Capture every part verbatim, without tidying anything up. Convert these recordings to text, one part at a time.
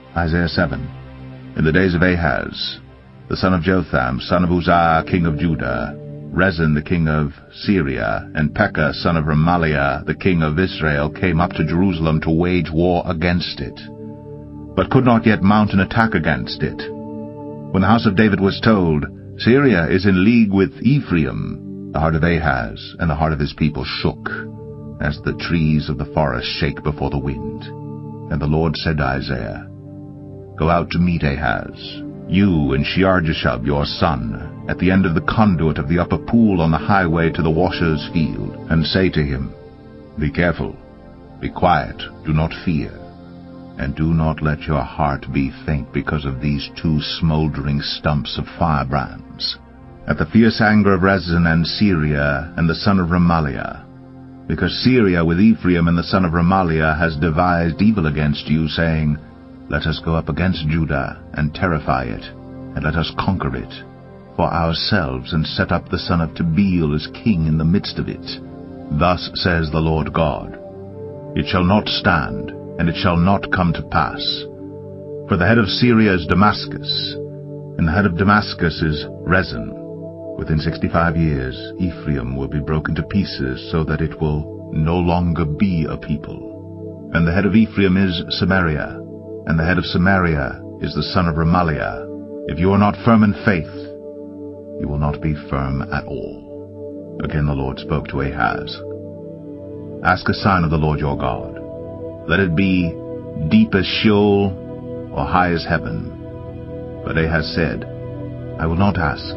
Isaiah seven. In the days of Ahaz, the son of Jotham, son of Uzziah, king of Judah, Rezin the king of Syria, and Pekah son of Remaliah, the king of Israel, came up to Jerusalem to wage war against it, but could not yet mount an attack against it. When the house of David was told, Syria is in league with Ephraim, the heart of Ahaz and the heart of his people shook, as the trees of the forest shake before the wind. And the Lord said to Isaiah, Go out to meet Ahaz, you and Shear-jashub your son, at the end of the conduit of the upper pool on the highway to the washer's field, and say to him, Be careful, be quiet, do not fear, and do not let your heart be faint because of these two smoldering stumps of firebrands, at the fierce anger of Rezin and Syria and the son of Remaliah, because Syria with Ephraim and the son of Remaliah has devised evil against you, saying, Let us go up against Judah, and terrify it, and let us conquer it for ourselves, and set up the son of Tabeel as king in the midst of it. Thus says the Lord God, It shall not stand, and it shall not come to pass. For the head of Syria is Damascus, and the head of Damascus is Rezin. Within sixty-five years Ephraim will be broken to pieces, so that it will no longer be a people. And the head of Ephraim is Samaria, and the head of Samaria is the son of Remaliah. If you are not firm in faith, you will not be firm at all. Again the Lord spoke to Ahaz, Ask a sign of the Lord your God. Let it be deep as Sheol, or high as heaven. But Ahaz said, I will not ask,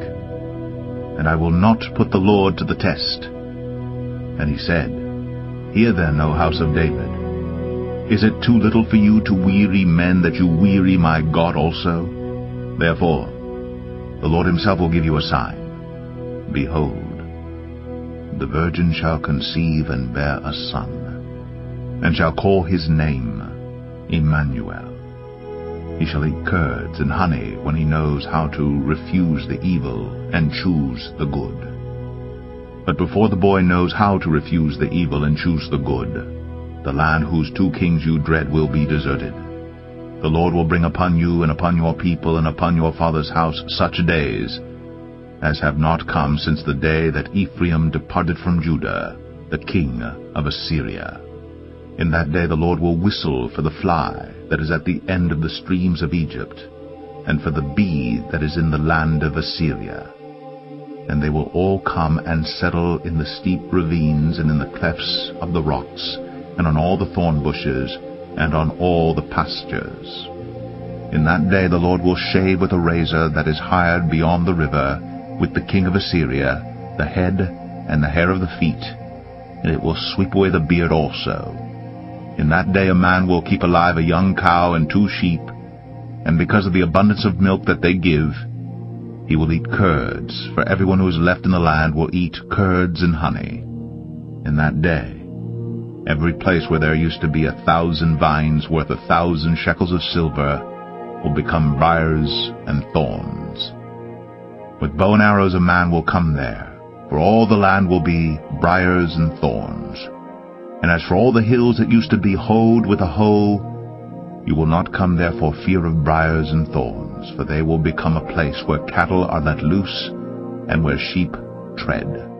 and I will not put the Lord to the test. And he said, Hear then, O house of David, is it too little for you to weary men, that you weary my God also? Therefore, the Lord himself will give you a sign. Behold, the virgin shall conceive and bear a son, and shall call his name Emmanuel. He shall eat curds and honey when he knows how to refuse the evil and choose the good. But before the boy knows how to refuse the evil and choose the good, the land whose two kings you dread will be deserted. The Lord will bring upon you and upon your people and upon your father's house such days as have not come since the day that Ephraim departed from Judah, the king of Assyria. In that day the Lord will whistle for the fly that is at the end of the streams of Egypt, and for the bee that is in the land of Assyria. And they will all come and settle in the steep ravines and in the clefts of the rocks, and on all the thorn bushes, and on all the pastures. In that day the Lord will shave with a razor that is hired beyond the river, with the king of Assyria, the head and the hair of the feet, and it will sweep away the beard also. In that day a man will keep alive a young cow and two sheep, and because of the abundance of milk that they give, he will eat curds, for everyone who is left in the land will eat curds and honey. In that day, every place where there used to be a thousand vines worth a thousand shekels of silver will become briars and thorns. With bow and arrows a man will come there, for all the land will be briars and thorns. And as for all the hills that used to be hoed with a hoe, you will not come there for fear of briars and thorns, for they will become a place where cattle are let loose and where sheep tread.